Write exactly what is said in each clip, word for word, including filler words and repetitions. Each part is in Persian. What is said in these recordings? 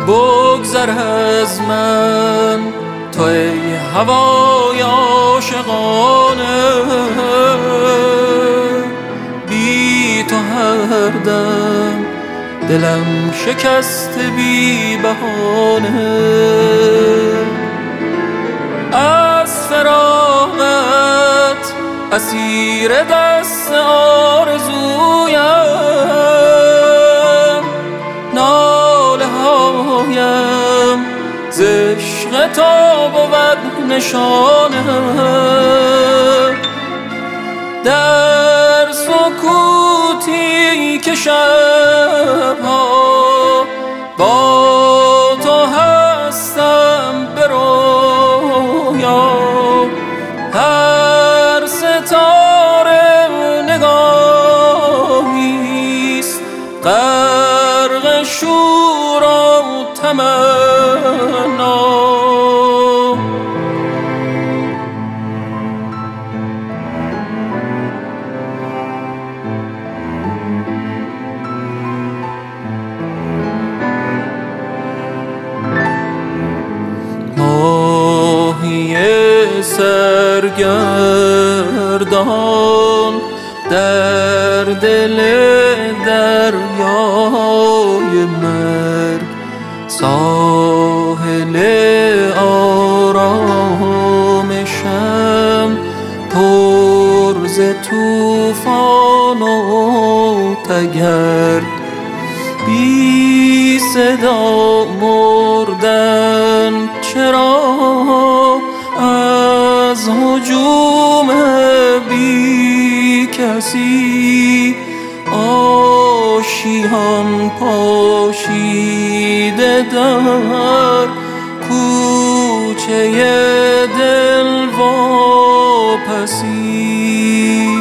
بگذر از من تو ای هوای عاشقانه، بی تو هر دم دلم شکست بی بهانه. از فراغت اسیر دست آرزویم، ناله هایم ز عشق تو بود نشانه. در سکوتی که شبها با تو هستم به رویا، هر ستاره نگاهیست غرق شور و تمنا. سرگردان در دل دریای مرگ، ساحل آرامشم پر ز طوفان و تگرگ. بی صدا مردن چرا از هجوم بی کسی، آشیان پاشیده در کوچه دل واپسی.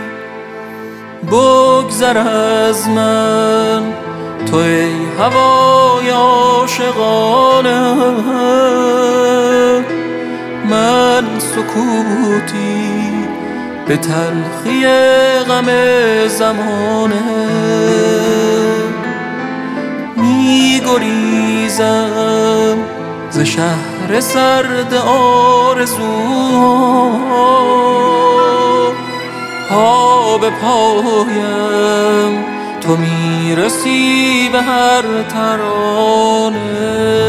بگذر از من تو ای هوای عاشقانه، من سکوتی به تلخی غم زمانه. می گریزم ز شهر سرد آرزوها، پا به پایم تو می رسی به هر ترانه.